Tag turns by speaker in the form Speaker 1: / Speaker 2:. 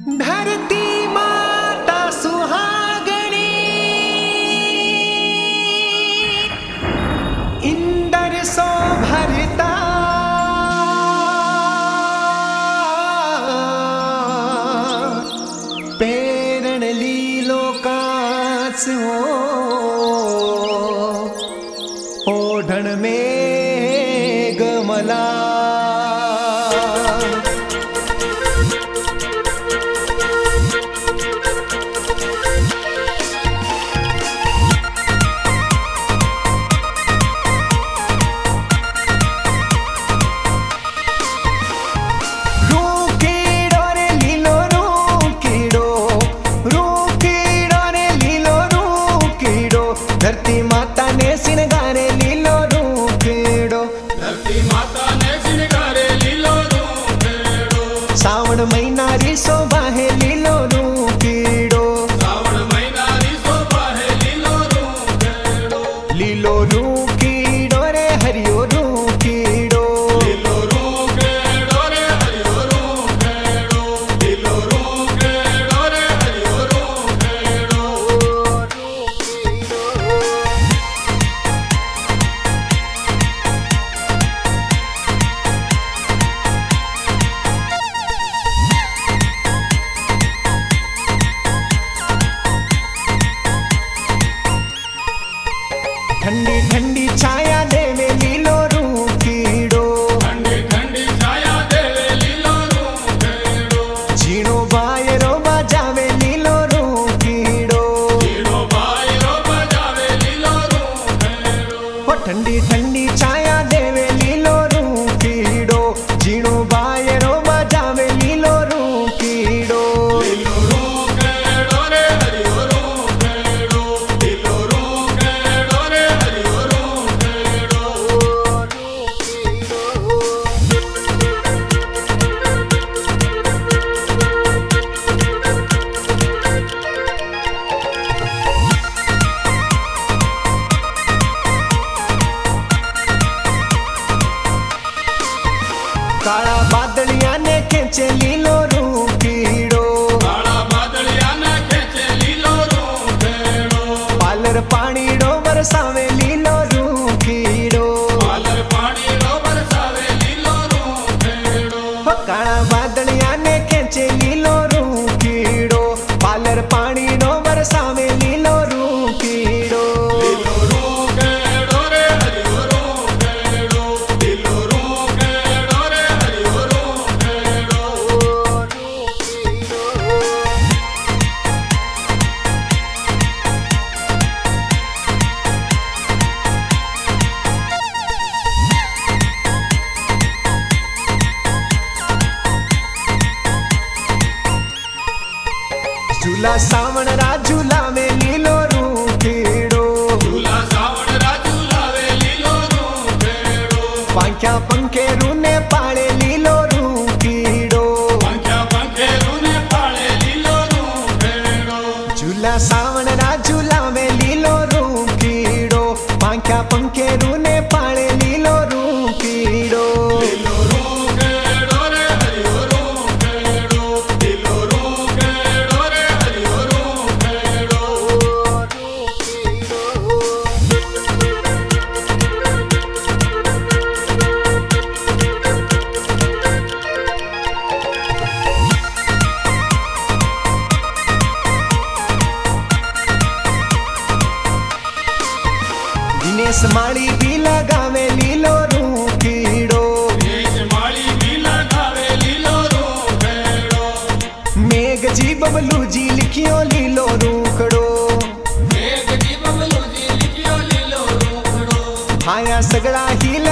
Speaker 1: धरती माता सुहागणी इंदर सो भरता पेरण लीलो काच हो ओढण में गमला धरती माता ने सिंगारे लीलो रूखेड़ो,
Speaker 2: धरती माता ने सिंगारे लीलो रूखेड़ो।
Speaker 1: सावण महीना री शोभा है लीलो रूखेड़ो,
Speaker 2: सावण महीना री शोभा है लीलो रूखेड़ो।
Speaker 1: लीलो रूखेड़ो रे हरियो रूखेड़ो,
Speaker 2: लीलो रूखेड़ो रे हरियो रूखेड़ो। लीलो रूखेड़ो रे हरियो रूखेड़ो।
Speaker 1: ठंडी ठंडी छाया देवे लीलो रूखेड़ो,
Speaker 2: ठंडी ठंडी छाया देवे लीलो रूखेड़ो।
Speaker 1: झीणो बायरो बजावे लीलो रूखेड़ो,
Speaker 2: झीणो बायरो बजावे लीलो रूखेड़ो।
Speaker 1: ओ ठंडी ठंडी छाया देवे लीलो रूखेड़ो, झीणो बायरो बजावे लीलो रूखेड़ो।
Speaker 2: लीलो रूखेड़ो रे हरियो रूखेड़ो। लीलो रूखेड़ो रे हरियो रूखेड़ो।
Speaker 1: काला बादलिया ने खेचे लीलो रूखेड़ो,
Speaker 2: काला बादलिया ने खेचे लीलो रूखेड़ो।
Speaker 1: पालर पानीड़ो बरसावे लीलो रूखेड़ो,
Speaker 2: पालर पानीड़ो बरसावे लीलो रूखेड़ो।
Speaker 1: ओ काला बादलिया ने खेचे लीलो रूखेड़ो, पालर पानीड़ो बरसावे लीलो रूखेड़ो।
Speaker 2: लीलो रूखेड़ो रे हरियो रूखेड़ो। लीलो रूखेड़ो रे हरियो रूखेड़ो।
Speaker 1: झूला सावण रा झूला में लीलो रूखेड़ो,
Speaker 2: झूला सावण रा झूलावे लीलो रूखेड़ो।
Speaker 1: पांख्या पंखे रूने पाळे लीलो रूखेड़ो,
Speaker 2: पंख्या पंखेरू ने पाळे लीलो रूखेड़ो।
Speaker 1: झूला सावण रा झूला में लीलो रूखेड़ो, पांख्या पंखे रूने पाळे लीलो रूखेड़ो।
Speaker 2: लीलो रूखेड़ो रे हरियो रूखेड़ो। लीलो रूखेड़ो रे हरियो रूखेड़ो।
Speaker 1: दिनेश माड़ी भी लगावे लीलो रूखेड़ो,
Speaker 2: देश माली भी लगावे लीलो रूखेड़ो।
Speaker 1: मेघ जी बबलू जी लिखियो लीलो रूखड़ो,
Speaker 2: मेघ जी बबलू जी लिखियो लीलो रूखेड़ो।
Speaker 1: हाया सगड़ा ही